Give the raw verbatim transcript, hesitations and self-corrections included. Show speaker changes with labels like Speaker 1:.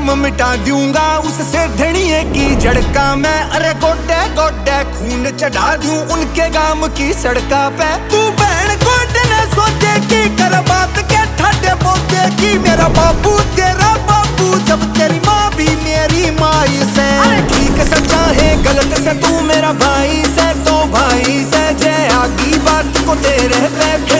Speaker 1: नाम मिटा दूंगा उससे धनिए की झड़का मैं। अरे गोडे गोडे खून चढ़ा दूं उनके गांव की सड़का पे। तू बहन गोडे न सोचे की कर बात के ठाडे बोलते की मेरा बाबू तेरा बाबू जब तेरे